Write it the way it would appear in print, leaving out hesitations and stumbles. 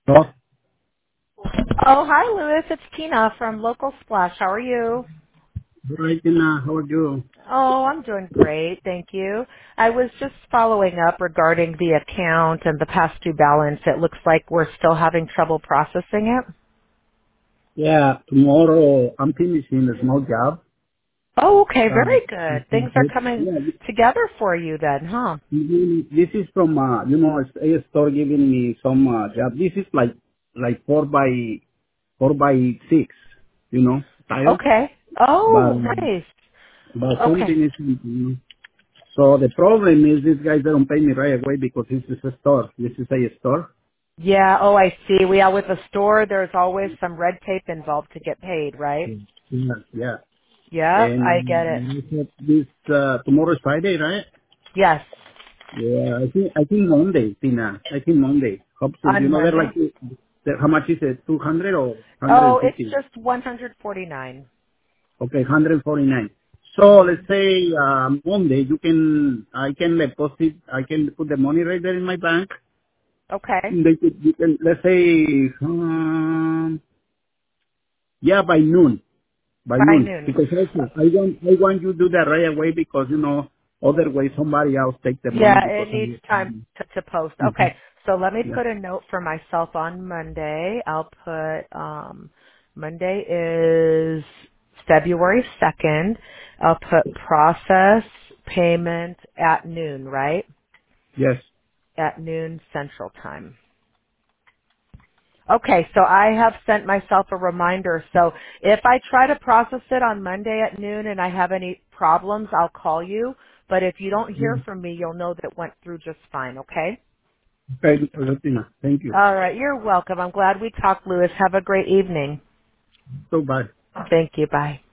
Oh, Oh, hi, Louis. It's Tina from Local Splash. How are you? right, how are you? Oh, I'm doing great. Thank you. I was just following up regarding the account and the past due balance. It looks like we're still having trouble processing it. Yeah, tomorrow I'm finishing a small job. Oh, okay. Um, Very good. Things are coming yeah, together for you then, huh? this is from, a store giving me some job. This is like 4 by 6, tiles. Okay. But, Oh, nice. but Okay. something is, so the problem is these guys don't pay me right away because this is a store. This is a store. Yeah. Oh, I see. With a store, there's always some red tape involved to get paid, right? Yeah, yeah. Yep. I get it. And this, tomorrow is Friday, right? Yes. Yeah, I think Monday, Tina. I think Monday. Hope so. On They're Monday? like, how much is it? 200 or Oh, it's 150? just 149. Okay, 149. So Mhm. let's say Monday, I can deposit, I can put the money right there in my bank. Okay. You can, let's say, yeah, by By noon. noon. Because also, I want you to do that right away because, otherwise somebody else take the money Yeah, because it needs I, time to post. Mhm. Okay. So let me Yeah. put a note for myself on Monday. I'll put Monday is February 2nd. I'll put process payment at noon, right? Yes. At noon Central Time. Okay, so I have sent myself a reminder. So if I try to process it on Monday at noon and I have any problems, I'll call you. But if you don't hear from me, you'll know that it went through just fine, okay? Okay, Valentina. Thank you. All right, you're welcome. I'm glad we talked, Louis. Have a great evening. So bye. Thank you. Bye.